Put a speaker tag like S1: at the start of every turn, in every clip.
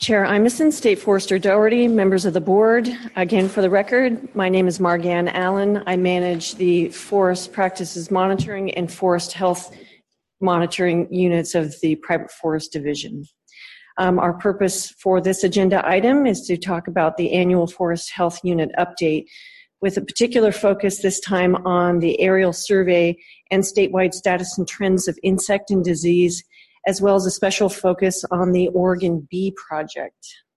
S1: Chair Imeson, State Forester Doherty, members of the board. Again, for the record, my name is Marganne Allen. I manage the Forest Practices Monitoring and Forest Health Monitoring units of the Private Forest Division. Our purpose for this agenda item is to talk about the annual Forest Health Unit update, with a particular focus this time on the aerial survey and statewide status and trends of insect and disease, as well as a special focus on the Oregon Bee Project.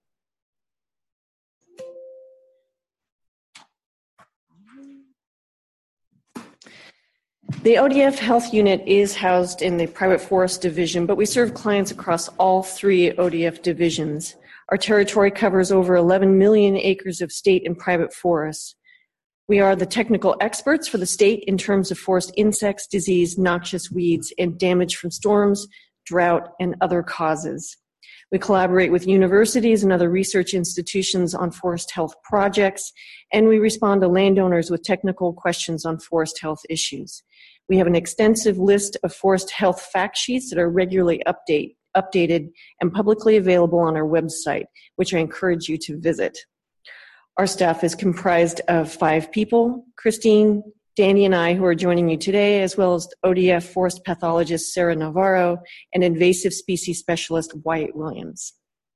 S1: The ODF Health Unit is housed in the Private Forest Division, but we serve clients across all three ODF divisions. Our territory covers over 11 million acres of state and private forests. We are the technical experts for the state in terms of forest insects, disease, noxious weeds, and damage from storms, drought, and other causes. We collaborate with universities and other research institutions on forest health projects, and we respond to landowners with technical questions on forest health issues. We have an extensive list of forest health fact sheets that are regularly updated and publicly available on our website, which I encourage you to visit. Our staff is comprised of 5 people: Christine, Danny, and I, who are joining you today, as well as ODF forest pathologist Sarah Navarro and invasive species specialist Wyatt Williams.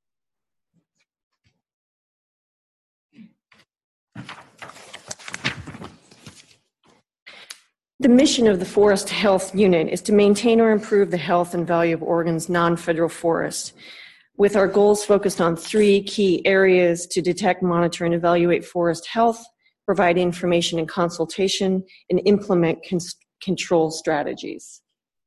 S1: The mission of the Forest Health Unit is to maintain or improve the health and value of Oregon's non-federal forests, with our goals focused on 3 key areas: to detect, monitor, and evaluate forest health, provide information and consultation, and implement control strategies.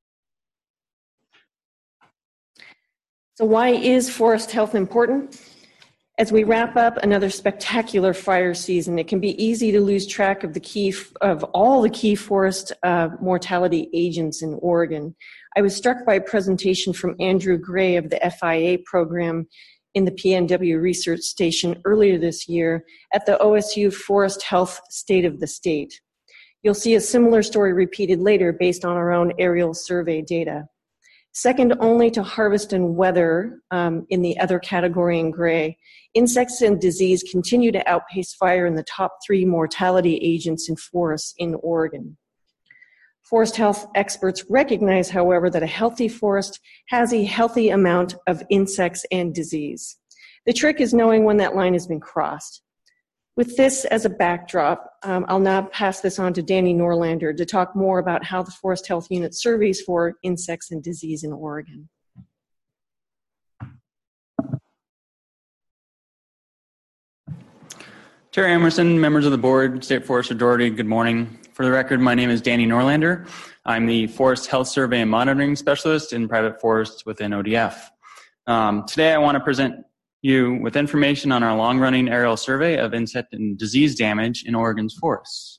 S1: So why is forest health important? As we wrap up another spectacular fire season, it can be easy to lose track of all the key forest mortality agents in Oregon. I was struck by a presentation from Andrew Gray of the FIA program in the PNW Research Station earlier this year at the OSU Forest Health State of the State. You'll see a similar story repeated later based on our own aerial survey data. Second only to harvest and weather, in the other category in gray, insects and disease continue to outpace fire in the top 3 mortality agents in forests in Oregon. Forest health experts recognize, however, that a healthy forest has a healthy amount of insects and disease. The trick is knowing when that line has been crossed. With this as a backdrop, I'll now pass this on to Danny Norlander to talk more about how the Forest Health Unit surveys for insects and disease in Oregon.
S2: Chair Emerson, members of the board, State Forester Doherty, good morning. For the record, my name is Danny Norlander. I'm the Forest Health Survey and Monitoring Specialist in private forests within ODF. Today I want to present you with information on our long-running aerial survey of insect and disease damage in Oregon's forests.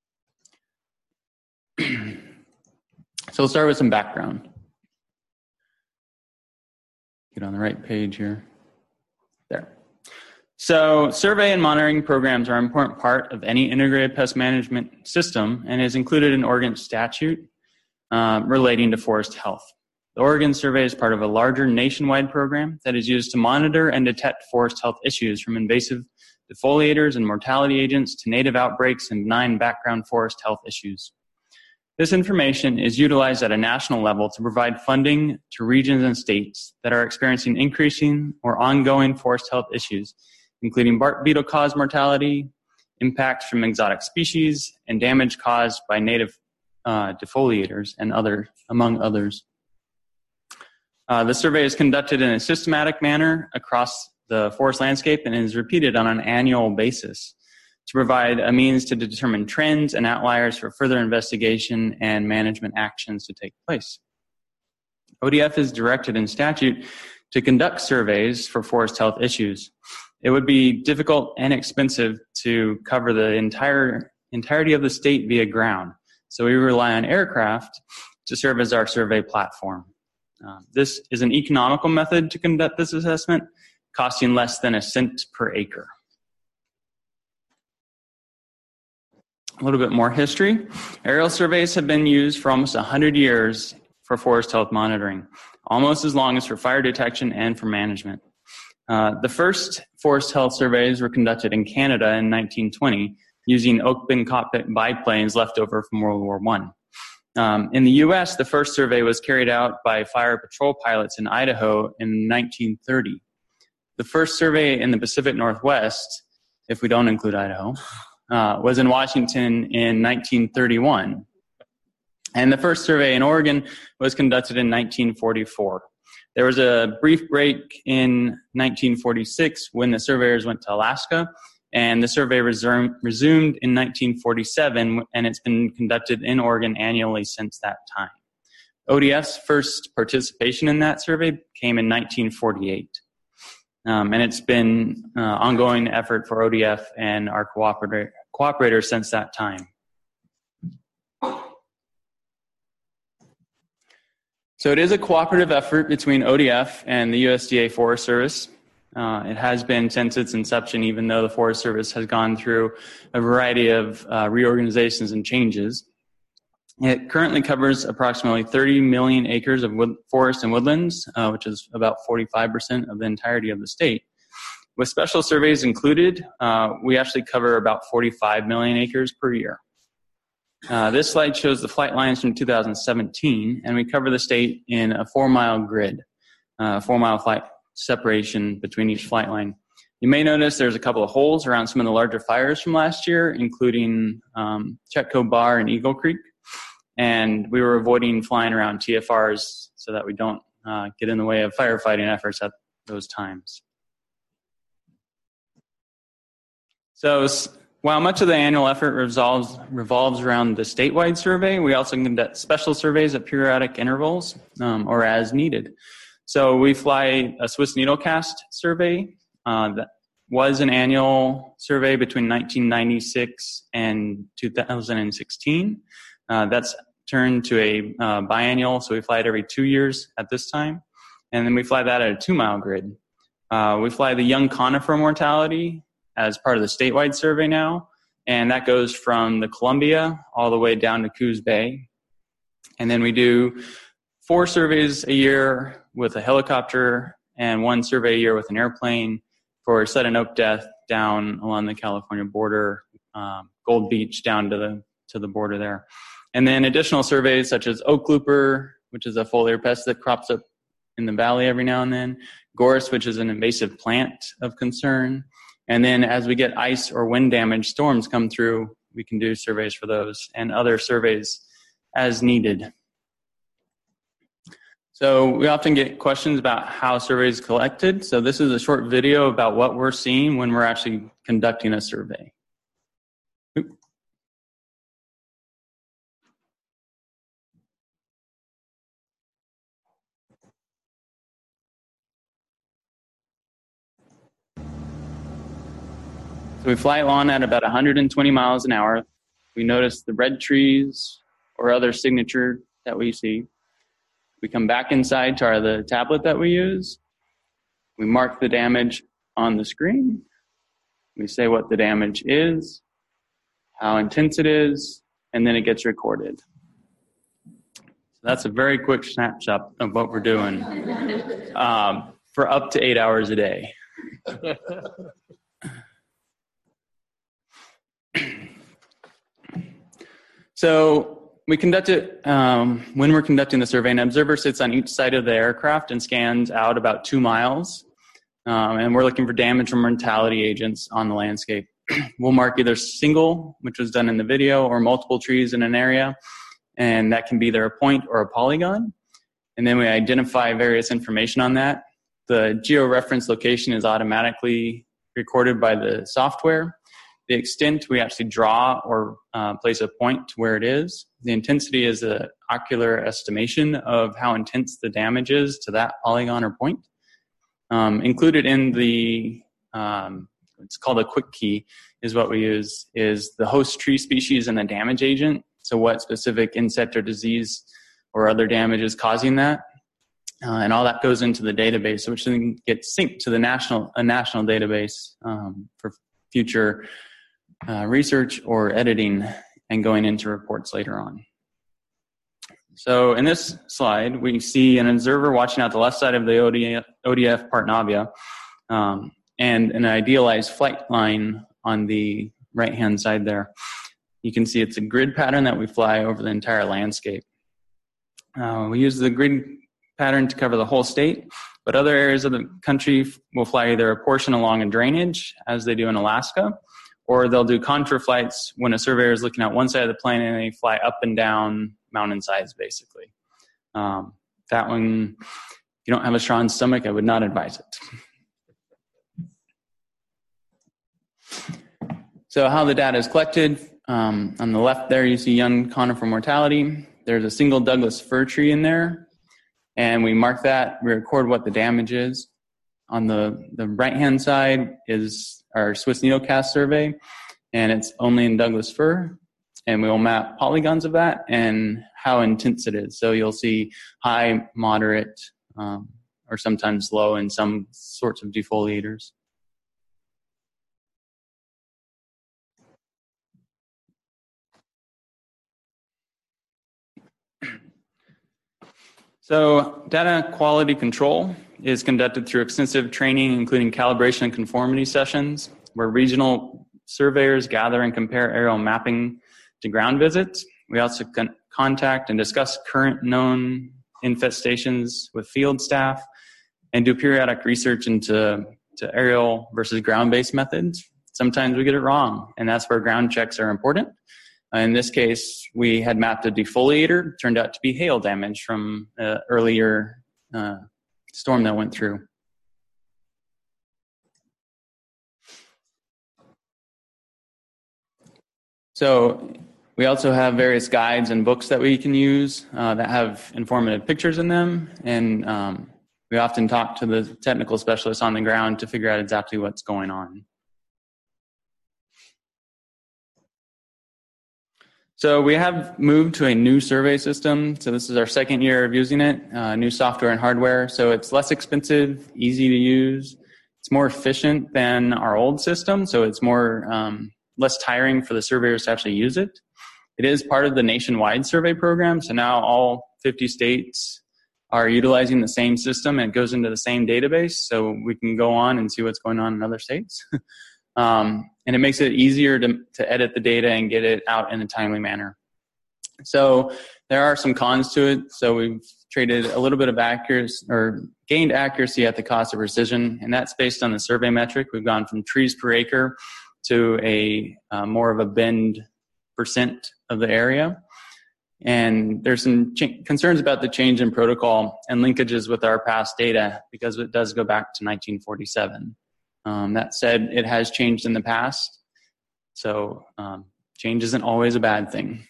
S2: So we'll start with some background. Get on the right page here. There. So survey and monitoring programs are an important part of any integrated pest management system and is included in Oregon statute relating to forest health. The Oregon survey is part of a larger nationwide program that is used to monitor and detect forest health issues, from invasive defoliators and mortality agents to native outbreaks and benign background forest health issues. This information is utilized at a national level to provide funding to regions and states that are experiencing increasing or ongoing forest health issues, including bark beetle caused mortality, impacts from exotic species, and damage caused by native defoliators and among others. The survey is conducted in a systematic manner across the forest landscape and is repeated on an annual basis to provide a means to determine trends and outliers for further investigation and management actions to take place. ODF is directed in statute to conduct surveys for forest health issues. It would be difficult and expensive to cover the entirety of the state via ground, so we rely on aircraft to serve as our survey platform. This is an economical method to conduct this assessment, costing less than a cent per acre. A little bit more history. Aerial surveys have been used for almost 100 years for forest health monitoring, almost as long as for fire detection and for management. The first forest health surveys were conducted in Canada in 1920 using open cockpit biplanes left over from World War I. In the U.S., the first survey was carried out by fire patrol pilots in Idaho in 1930. The first survey in the Pacific Northwest, if we don't include Idaho, was in Washington in 1931. And the first survey in Oregon was conducted in 1944. There was a brief break in 1946 when the surveyors went to Alaska, and the survey resumed in 1947, and it's been conducted in Oregon annually since that time. ODF's first participation in that survey came in 1948. And it's been an ongoing effort for ODF and our cooperators since that time. So it is a cooperative effort between ODF and the USDA Forest Service. It has been since its inception, even though the Forest Service has gone through a variety of reorganizations and changes. It currently covers approximately 30 million acres of forest and woodlands, which is about 45% of the entirety of the state. With special surveys included, we actually cover about 45 million acres per year. This slide shows the flight lines from 2017, and we cover the state in a 4-mile grid, 4-mile flight separation between each flight line. You may notice there's a couple of holes around some of the larger fires from last year, including Chetco Bar and Eagle Creek. And we were avoiding flying around TFRs so that we don't get in the way of firefighting efforts at those times. So while much of the annual effort revolves around the statewide survey, we also conduct special surveys at periodic intervals or as needed. So we fly a Swiss needlecast survey that was an annual survey between 1996 and 2016. That's turned to a biannual, so we fly it every 2 years at this time. And then we fly that at a 2-mile grid. We fly the young conifer mortality as part of the statewide survey now, and that goes from the Columbia all the way down to Coos Bay. And then we do 4 surveys a year with a helicopter and 1 survey a year with an airplane for sudden oak death down along the California border, Gold Beach down to the border there. And then additional surveys such as oak looper, which is a foliar pest that crops up in the valley every now and then, gorse, which is an invasive plant of concern. And then as we get ice or wind damage storms come through, we can do surveys for those and other surveys as needed. So we often get questions about how surveys collected. So this is a short video about what we're seeing when we're actually conducting a survey. So we fly along at about 120 miles an hour. We notice the red trees or other signature that we see. We come back inside to the tablet that we use. We mark the damage on the screen. We say what the damage is, how intense it is, and then it gets recorded. So that's a very quick snapshot of what we're doing for up to 8 hours a day. So we conduct it when we're conducting the survey. An observer sits on each side of the aircraft and scans out about 2 miles. And we're looking for damage from mortality agents on the landscape. We'll mark either single, which was done in the video, or multiple trees in an area. And that can be either a point or a polygon. And then we identify various information on that. The georeference location is automatically recorded by the software. The extent, we actually draw or place a point to where it is. The intensity is an ocular estimation of how intense the damage is to that polygon or point. Included in the, it's called a quick key, is what we use, is the host tree species and the damage agent. So what specific insect or disease or other damage is causing that. And all that goes into the database, which then gets synced to a national database for future research or editing and going into reports later on. So in this slide, we see an observer watching out the left side of the ODF Part Navia. and an idealized flight line on the right-hand side there. You can see it's a grid pattern that we fly over the entire landscape. We use the grid pattern to cover the whole state, but other areas of the country will fly either a portion along a drainage, as they do in Alaska, or they'll do contour flights when a surveyor is looking at one side of the plane and they fly up and down mountainsides, basically. That one, if you don't have a strong stomach, I would not advise it. So how the data is collected, on the left there you see young conifer mortality. There's a single Douglas fir tree in there, and we mark that, we record what the damage is. On the right-hand side is our Swiss needlecast survey, and it's only in Douglas fir, and we will map polygons of that and how intense it is. So you'll see high, moderate, or sometimes low in some sorts of defoliators. So data quality control is conducted through extensive training, including calibration and conformity sessions, where regional surveyors gather and compare aerial mapping to ground visits. We also contact and discuss current known infestations with field staff and do periodic research into aerial versus ground-based methods. Sometimes we get it wrong, and that's where ground checks are important. In this case, we had mapped a defoliator. It turned out to be hail damage from an earlier storm that went through. So we also have various guides and books that we can use that have informative pictures in them. And we often talk to the technical specialists on the ground to figure out exactly what's going on. So we have moved to a new survey system. So this is our second year of using it, new software and hardware. So it's less expensive, easy to use. It's more efficient than our old system. So it's more less tiring for the surveyors to actually use it. It is part of the nationwide survey program. So now all 50 states are utilizing the same system, and it goes into the same database. So we can go on and see what's going on in other states. And it makes it easier to edit the data and get it out in a timely manner. So there are some cons to it. So we've traded a little bit of accuracy, or gained accuracy at the cost of precision, and that's based on the survey metric. We've gone from trees per acre to a more of a bend percent of the area. And there's some concerns about the change in protocol and linkages with our past data, because it does go back to 1947. That said, it has changed in the past, so change isn't always a bad thing.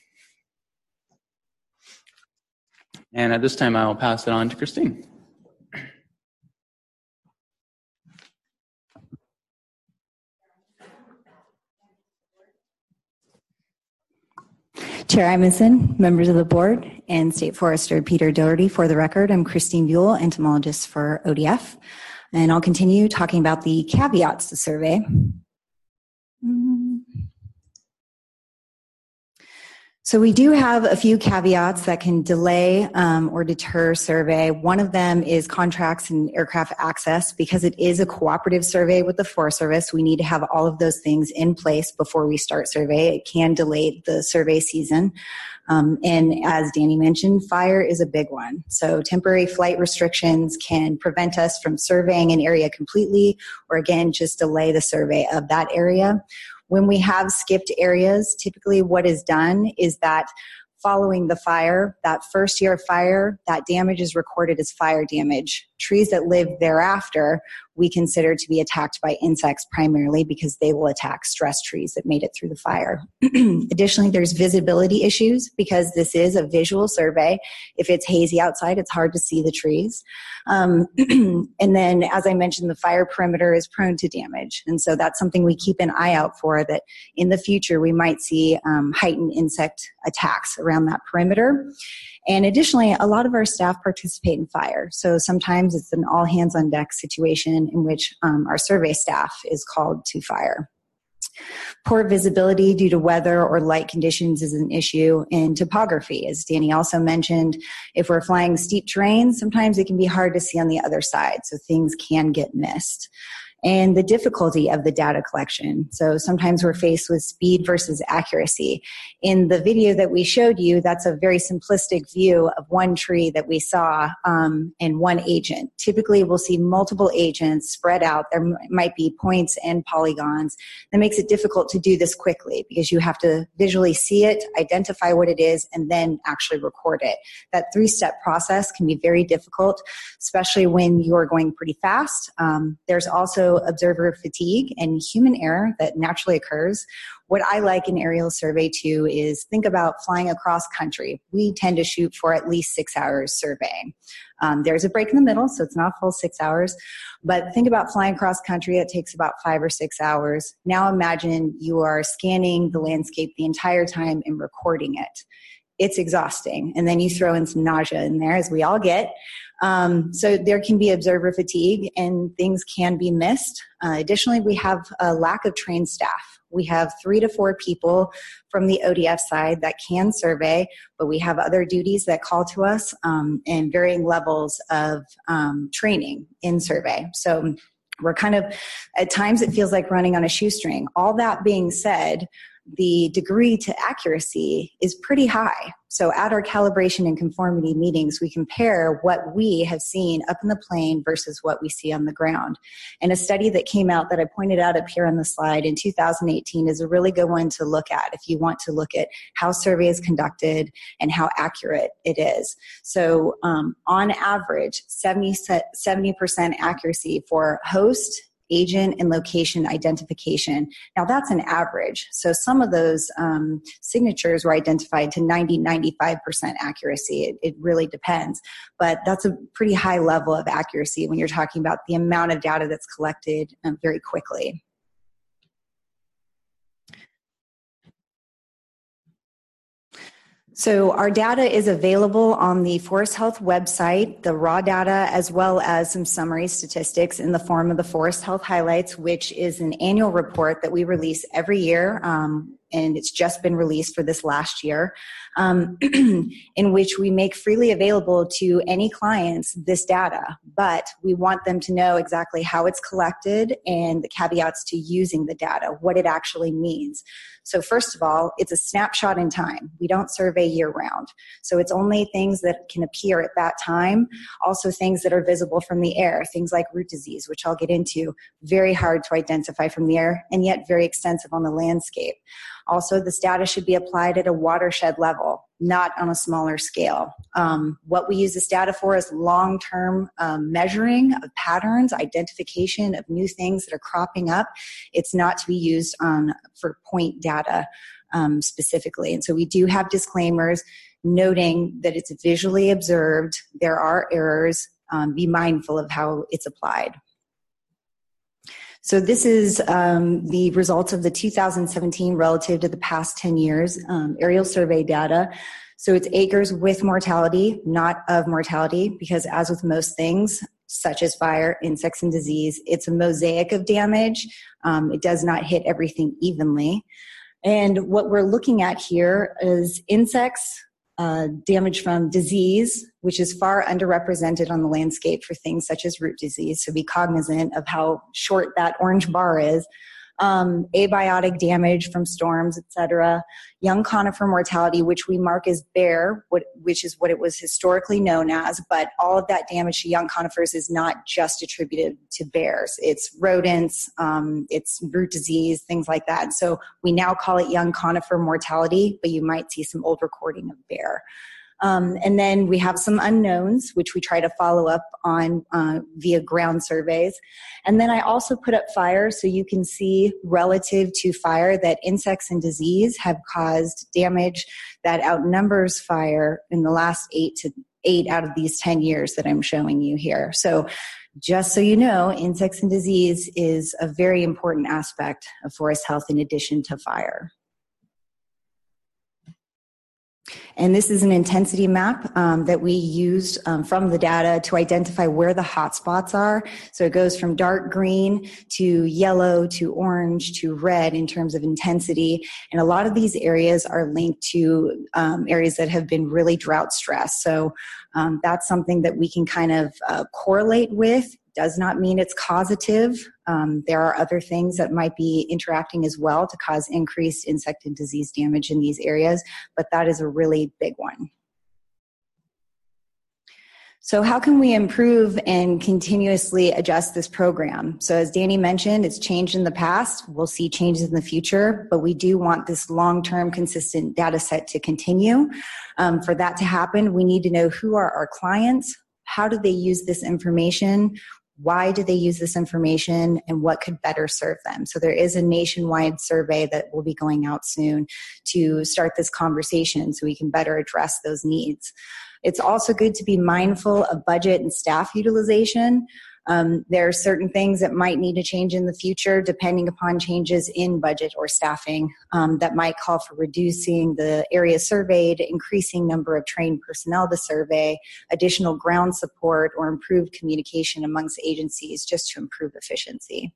S2: And at this time, I will pass it on to Christine.
S3: Chair Imenson, members of the board, and State Forester Peter Doherty. For the record, I'm Christine Buell, entomologist for ODF. And I'll continue talking about the caveats to survey. So we do have a few caveats that can delay or deter survey. One of them is contracts and aircraft access. Because it is a cooperative survey with the Forest Service, we need to have all of those things in place before we start survey. It can delay the survey season. And as Danny mentioned, fire is a big one. So temporary flight restrictions can prevent us from surveying an area completely, or again, just delay the survey of that area. When we have skipped areas, typically what is done is that following the fire, that first year of fire, that damage is recorded as fire damage. Trees that live thereafter, we consider to be attacked by insects primarily, because they will attack stress trees that made it through the fire. Additionally, there's visibility issues, because this is a visual survey. If it's hazy outside, it's hard to see the trees. And then, as I mentioned, the fire perimeter is prone to damage. And so that's something we keep an eye out for, that in the future we might see heightened insect attacks around that perimeter. And additionally, a lot of our staff participate in fire. So sometimes it's an all hands on deck situation in which our survey staff is called to fire. Poor visibility due to weather or light conditions is an issue in topography. As Danny also mentioned, if we're flying steep terrain, sometimes it can be hard to see on the other side, so things can get missed. and the difficulty of the data collection. So sometimes we're faced with speed versus accuracy. In the video that we showed you, that's a very simplistic view of one tree that we saw and one agent. Typically, we'll see multiple agents spread out. There might be points and polygons. That makes it difficult to do this quickly because you have to visually see it, identify what it is, and then actually record it. That three-step process can be very difficult, especially when you're going pretty fast. There's also observer fatigue and human error that naturally occurs. What I like in aerial survey too is think about flying across country. We tend to shoot for at least 6 hours surveying. There's a break in the middle, so it's not a full 6 hours. But think about flying across country. It takes about 5 or 6 hours. Now imagine you are scanning the landscape the entire time and recording it. It's exhausting. And then you throw in some nausea in there, as we all get. So there can be observer fatigue and things can be missed. Additionally, we have a lack of trained staff. We have 3 to 4 people from the ODF side that can survey, but we have other duties that call to us and varying levels of training in survey. So we're kind of, at times it feels like running on a shoestring. All that being said, the degree to accuracy is pretty high. So at our calibration and conformity meetings, we compare what we have seen up in the plane versus what we see on the ground. And a study that came out that I pointed out up here on the slide in 2018 is a really good one to look at if you want to look at how survey is conducted and how accurate it is. So on average, 70% accuracy for host, agent, and location identification. Now that's an average. So some of those signatures were identified to 95% accuracy. It really depends. But that's a pretty high level of accuracy when you're talking about the amount of data that's collected very quickly. So our data is available on the Forest Health website, the raw data, as well as some summary statistics in the form of the Forest Health Highlights, which is an annual report that we release every year, and it's just been released for this last year, in which we make freely available to any clients this data, but we want them to know exactly how it's collected and the caveats to using the data, what it actually means. So first of all, it's a snapshot in time. We don't survey year-round. So it's only things that can appear at that time, also things that are visible from the air, things like root disease, which I'll get into, very hard to identify from the air, and yet very extensive on the landscape. Also, this data should be applied at a watershed level, not on a smaller scale. What we use this data for is long-term measuring of patterns, identification of new things that are cropping up. It's not to be used for point data specifically. And so we do have disclaimers noting that it's visually observed. There are errors. Be mindful of how it's applied. So this is the results of the 2017 relative to the past 10 years aerial survey data. So it's acres with mortality, not of mortality, because as with most things, such as fire, insects, and disease, it's a mosaic of damage. It does not hit everything evenly. And what we're looking at here is insects, damage from disease, which is far underrepresented on the landscape for things such as root disease. So be cognizant of how short that orange bar is. Abiotic damage from storms, etc. Young conifer mortality, which we mark as bare, which is what it was historically known as, but all of that damage to young conifers is not just attributed to bears. It's rodents, it's root disease, things like that. So we now call it young conifer mortality, but you might see some old recording of bear. And then we have some unknowns, which we try to follow up on via ground surveys. And then I also put up fire so you can see relative to fire that insects and disease have caused damage that outnumbers fire in the last 8 out of these 10 years that I'm showing you here. So just so you know, insects and disease is a very important aspect of forest health in addition to fire. And this is an intensity map that we used from the data to identify where the hot spots are. So it goes from dark green to yellow to orange to red in terms of intensity. And a lot of these areas are linked to areas that have been really drought stressed. So that's something that we can kind of correlate with does not mean it's causative. There are other things that might be interacting as well to cause increased insect and disease damage in these areas, but that is a really big one. So how can we improve and continuously adjust this program? So as Danny mentioned, it's changed in the past. We'll see changes in the future, but we do want this long-term consistent data set to continue. For that to happen, we need to know who are our clients, how do they use this information, why do they use this information, and what could better serve them. So there is a nationwide survey that will be going out soon to start this conversation so we can better address those needs. It's also good to be mindful of budget and staff utilization. There are certain things that might need to change in the future depending upon changes in budget or staffing that might call for reducing the area surveyed, increasing number of trained personnel to survey, additional ground support, or improved communication amongst agencies just to improve efficiency.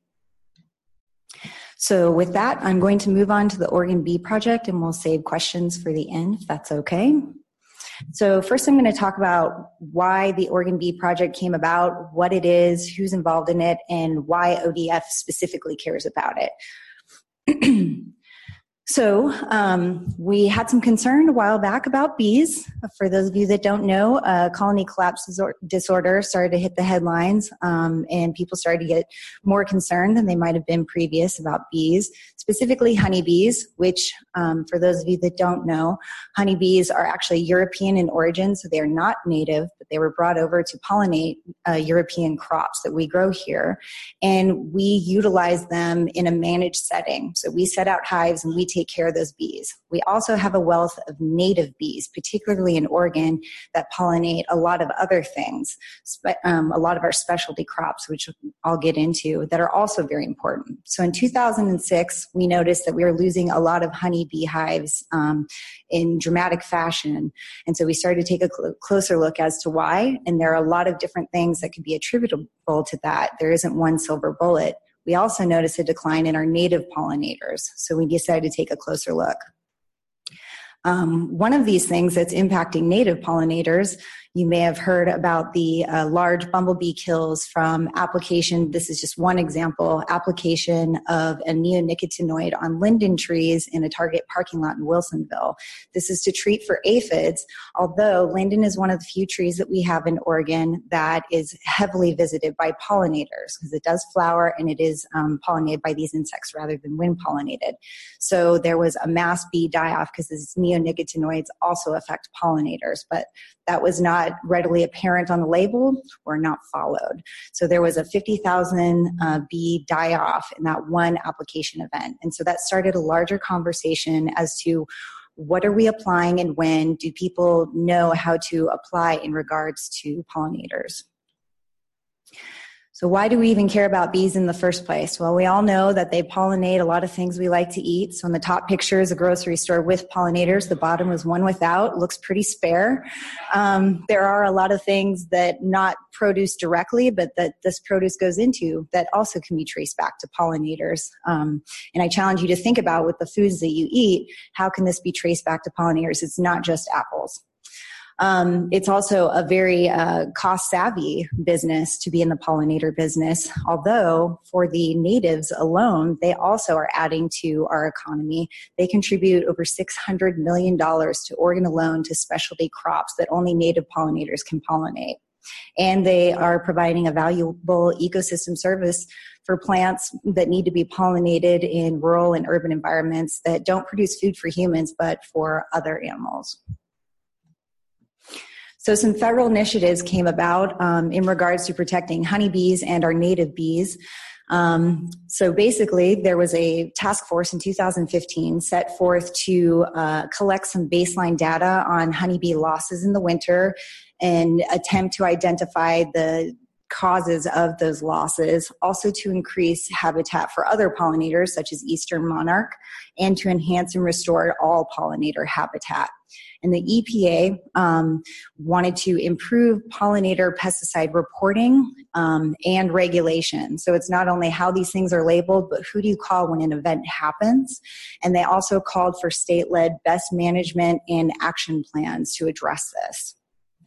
S3: So with that, I'm going to move on to the Oregon Bee Project, and we'll save questions for the end if that's okay. So first I'm going to talk about why the Oregon Bee Project came about, what it is, who's involved in it, and why ODF specifically cares about it. So we had some concern a while back about bees. For those of you that don't know, colony collapse disorder started to hit the headlines, and people started to get more concerned than they might have been previous about bees, specifically honeybees, which for those of you that don't know, honeybees are actually European in origin, so they're not native, but they were brought over to pollinate European crops that we grow here, and we utilize them in a managed setting. So we set out hives and we take care of those bees. We also have a wealth of native bees, particularly in Oregon, that pollinate a lot of other things, a lot of our specialty crops, which I'll get into, that are also very important. So in 2006, we noticed that we were losing a lot of honeybee hives in dramatic fashion. And so we started to take a closer look as to why. And there are a lot of different things that could be attributable to that. There isn't one silver bullet. We also noticed a decline in our native pollinators. So we decided to take a closer look. One of these things that's impacting native pollinators, you may have heard about the large bumblebee kills from application, this is just one example, application of a neonicotinoid on linden trees in a Target parking lot in Wilsonville. This is to treat for aphids, although linden is one of the few trees that we have in Oregon that is heavily visited by pollinators because it does flower and it is pollinated by these insects rather than wind pollinated. So there was a mass bee die-off because these neonicotinoids also affect pollinators, but that was not readily apparent on the label or not followed. So there was a 50,000 bee die-off in that one application event. And so that started a larger conversation as to what are we applying and when do people know how to apply in regards to pollinators. So why do we even care about bees in the first place? Well, we all know that they pollinate a lot of things we like to eat. So in the top picture is a grocery store with pollinators. The bottom is one without. Looks pretty spare. There are a lot of things that not produce directly, but that this produce goes into that also can be traced back to pollinators. And I challenge you to think about with the foods that you eat, how can this be traced back to pollinators? It's not just apples. It's also a very cost-savvy business to be in the pollinator business, although for the natives alone, they also are adding to our economy. They contribute over $600 million to Oregon alone to specialty crops that only native pollinators can pollinate. And they are providing a valuable ecosystem service for plants that need to be pollinated in rural and urban environments that don't produce food for humans, but for other animals. So some federal initiatives came about in regards to protecting honeybees and our native bees. So basically, there was a task force in 2015 set forth to collect some baseline data on honeybee losses in the winter and attempt to identify the causes of those losses, also to increase habitat for other pollinators such as eastern monarch, and to enhance and restore all pollinator habitat. And the EPA wanted to improve pollinator pesticide reporting and regulation. So it's not only how these things are labeled, but who do you call when an event happens? And they also called for state-led best management and action plans to address this.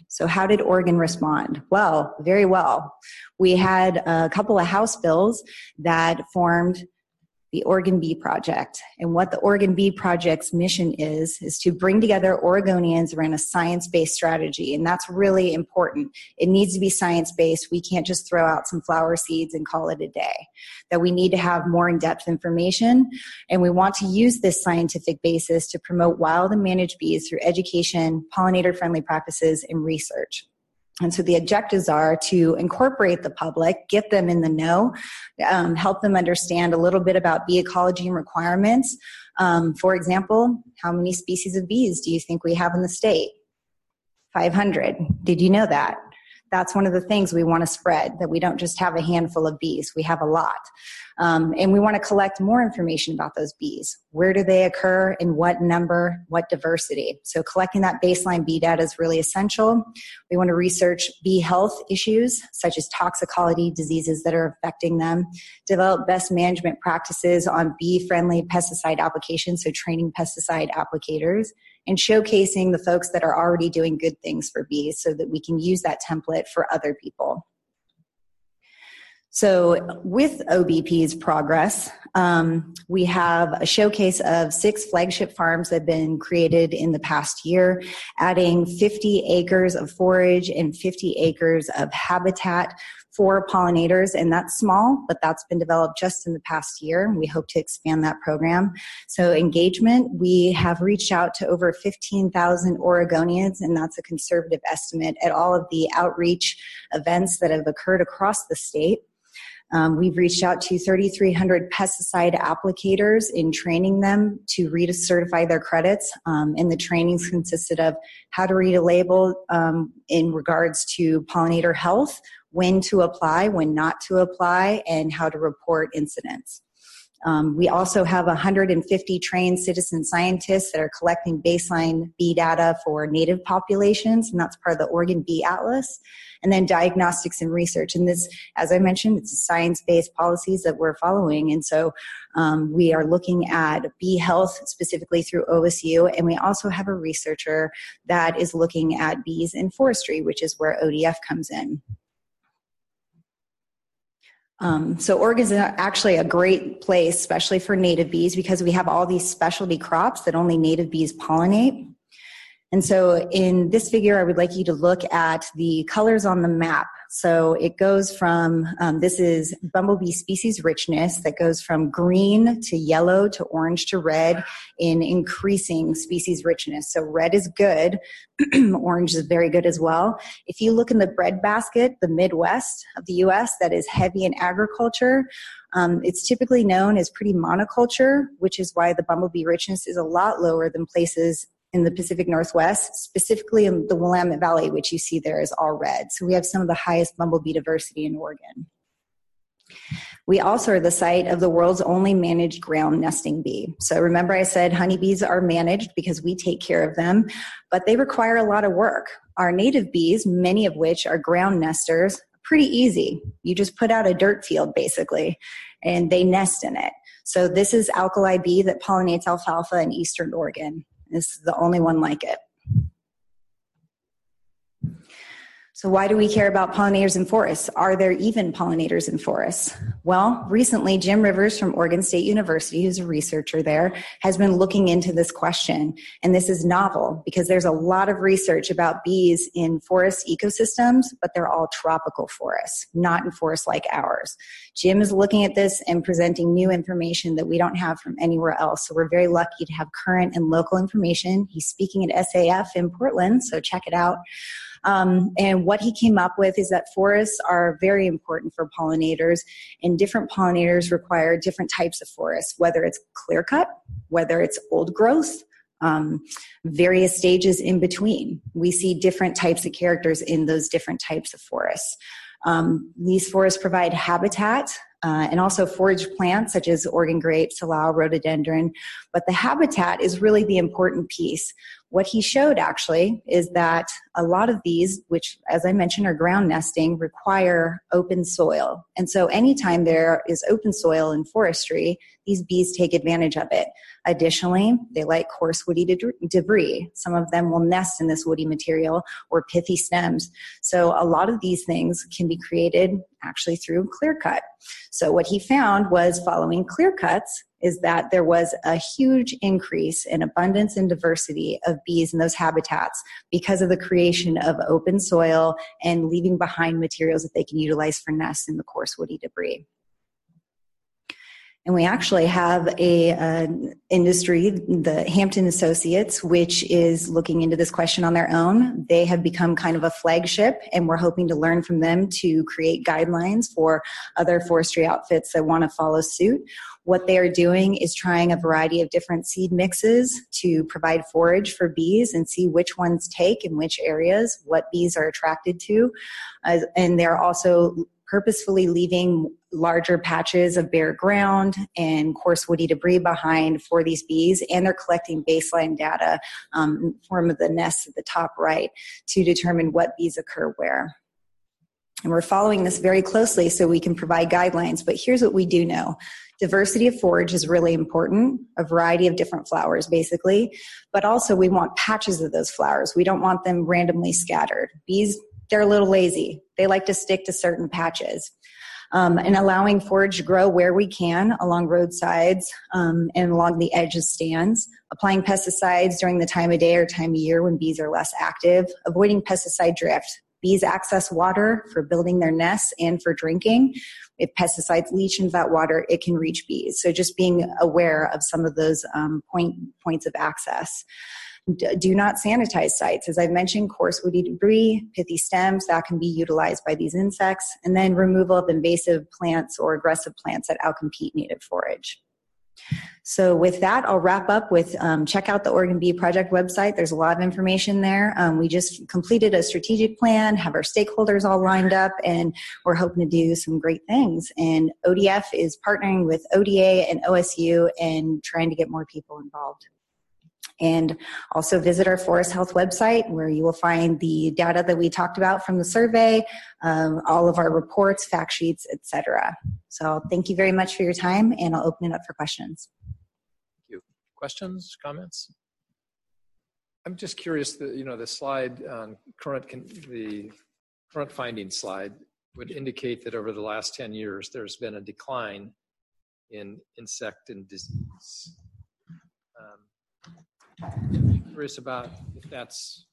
S3: So how did Oregon respond? Well, very well. We had a couple of House bills that formed the Oregon Bee Project. And what the Oregon Bee Project's mission is to bring together Oregonians around a science-based strategy. And that's really important. It needs to be science-based. We can't just throw out some flower seeds and call it a day. That we need to have more in-depth information. And we want to use this scientific basis to promote wild and managed bees through education, pollinator-friendly practices, and research. And so the objectives are to incorporate the public, get them in the know, help them understand a little bit about bee ecology and requirements. For example, how many species of bees do you think we have in the state? 500. Did you know that? That's one of the things we want to spread, that we don't just have a handful of bees, we have a lot. And we want to collect more information about those bees. Where do they occur, in what number, what diversity? So collecting that baseline bee data is really essential. We want to research bee health issues, such as toxicology, diseases that are affecting them, develop best management practices on bee-friendly pesticide applications, so training pesticide applicators, and showcasing the folks that are already doing good things for bees so that we can use that template for other people. So with OBP's progress, we have a showcase of 6 flagship farms that have been created in the past year, adding 50 acres of forage and 50 acres of habitat for pollinators. And that's small, but that's been developed just in the past year. We hope to expand that program. So engagement, we have reached out to over 15,000 Oregonians, and that's a conservative estimate at all of the outreach events that have occurred across the state. We've reached out to 3,300 pesticide applicators in training them to certify their credits. And the trainings consisted of how to read a label in regards to pollinator health, when to apply, when not to apply, and how to report incidents. We also have 150 trained citizen scientists that are collecting baseline bee data for native populations, and that's part of the Oregon Bee Atlas. And then diagnostics and research. And this, as I mentioned, it's science-based policies that we're following. And so we are looking at bee health specifically through OSU. And we also have a researcher that is looking at bees in forestry, which is where ODF comes in. So Oregon is actually a great place, especially for native bees, because we have all these specialty crops that only native bees pollinate. And so in this figure, I would like you to look at the colors on the map. So it goes from, this is bumblebee species richness that goes from green to yellow to orange to red in increasing species richness. So red is good, orange is very good as well. If you look in the breadbasket, the Midwest of the US that is heavy in agriculture, it's typically known as pretty monoculture, which is why the bumblebee richness is a lot lower than places in the Pacific Northwest, specifically in the Willamette Valley, which you see there is all red. So we have some of the highest bumblebee diversity in Oregon. We also are the site of the world's only managed ground nesting bee. So remember I said honeybees are managed because we take care of them, but they require a lot of work. Our native bees, many of which are ground nesters, pretty easy. You just put out a dirt field basically, and they nest in it. So this is alkali bee that pollinates alfalfa in Eastern Oregon. This is the only one like it. So why do we care about pollinators in forests? Are there even pollinators in forests? Well, recently, Jim Rivers from Oregon State University, who's a researcher there, has been looking into this question. And this is novel because there's a lot of research about bees in forest ecosystems, but they're all tropical forests, not in forests like ours. Jim is looking at this and presenting new information that we don't have from anywhere else. So we're very lucky to have current and local information. He's speaking at SAF in Portland, so check it out. And what he came up with is that forests are very important for pollinators, and different pollinators require different types of forests, whether it's clear cut, whether it's old growth, various stages in between. We see different types of characters in those different types of forests. These forests provide habitat and also forage plants such as Oregon grape, salal, rhododendron. But the habitat is really the important piece. What he showed actually is that a lot of these, which as I mentioned are ground nesting, require open soil. And so anytime there is open soil in forestry, these bees take advantage of it. Additionally, they like coarse woody debris. Some of them will nest in this woody material or pithy stems. So a lot of these things can be created actually through clear cut. So what he found was following clear cuts is that there was a huge increase in abundance and diversity of bees in those habitats because of the creation of open soil and leaving behind materials that they can utilize for nests in the coarse woody debris. And we actually have an industry, the Hampton Associates, which is looking into this question on their own. They have become kind of a flagship, and we're hoping to learn from them to create guidelines for other forestry outfits that want to follow suit. What they are doing is trying a variety of different seed mixes to provide forage for bees and see which ones take in which areas, what bees are attracted to. And they're also purposefully leaving larger patches of bare ground and coarse woody debris behind for these bees, and they're collecting baseline data in the form of the nests at the top right to determine what bees occur where. And we're following this very closely so we can provide guidelines, but here's what we do know. Diversity of forage is really important, a variety of different flowers basically, but also we want patches of those flowers. We don't want them randomly scattered. Bees, they're a little lazy. They like to stick to certain patches. And allowing forage to grow where we can along roadsides and along the edge of stands, applying pesticides during the time of day or time of year when bees are less active, avoiding pesticide drift. Bees access water for building their nests and for drinking. If pesticides leach into that water, it can reach bees. So just being aware of some of those points of access. Do not sanitize sites. As I've mentioned, coarse woody debris, pithy stems, that can be utilized by these insects. And then removal of invasive plants or aggressive plants that outcompete native forage. So with that, I'll wrap up with check out the Oregon Bee Project website. There's a lot of information there. We just completed a strategic plan, have our stakeholders all lined up, and we're hoping to do some great things. And ODF is partnering with ODA and OSU and trying to get more people involved. And also visit our Forest Health website where you will find the data that we talked about from the survey, all of our reports, fact sheets, etc. So thank you very much for your time, and I'll open it up for questions.
S4: Thank you. Questions, comments? I'm just curious that, the slide on the current findings slide would indicate that over the last 10 years, there's been a decline in insect and disease. I'm curious about if that's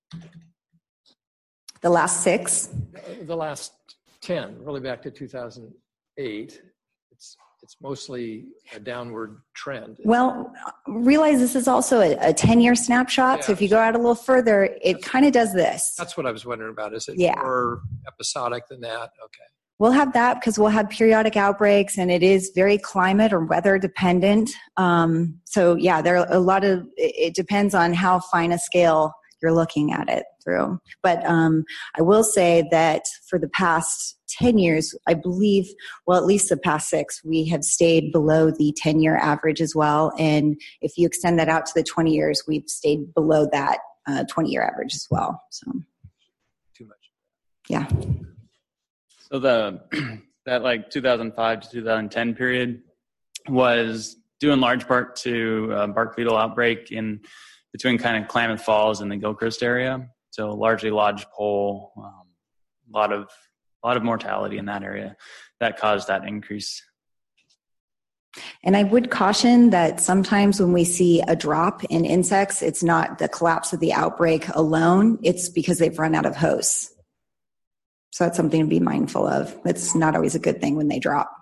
S3: the last 6.
S4: The last 10, really back to 2008. It's mostly a downward trend.
S3: Well, realize this is also a 10-year snapshot. Yeah. So if you go out a little further, it kind of does this.
S4: That's what I was wondering about. Is it more episodic than that? Okay.
S3: We'll have that because we'll have periodic outbreaks, and it is very climate or weather dependent. So yeah, there are a lot of, it depends on how fine a scale you're looking at it through. But I will say that for the past 10 years, I believe, well, at least the past 6, we have stayed below the 10-year average as well. And if you extend that out to the 20 years, we've stayed below that 20-year average as well. So
S4: too much.
S3: Yeah.
S2: So that like 2005 to 2010 period was due in large part to bark beetle outbreak in between kind of Klamath Falls and the Gilchrist area. So largely lodgepole, a lot of mortality in that area that caused that increase.
S3: And I would caution that sometimes when we see a drop in insects, it's not the collapse of the outbreak alone. It's because they've run out of hosts. So that's something to be mindful of. It's not always a good thing when they drop.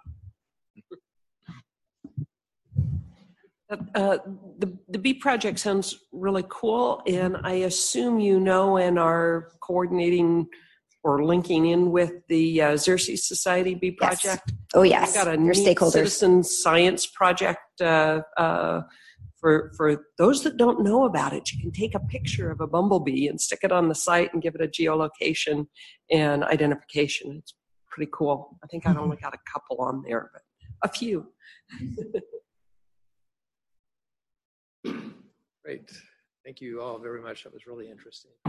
S5: The Bee Project sounds really cool, and I assume and are coordinating or linking in with the Xerces Society Bee Project.
S3: Yes. Oh yes,
S5: I've got a
S3: your
S5: neat
S3: stakeholders.
S5: Citizen science project for those that don't know about it. You can take a picture of a bumblebee and stick it on the site and give it a geolocation and identification. It's pretty cool. I think I've only got a couple on there, but a few.
S4: Great. Thank you all very much. That was really interesting.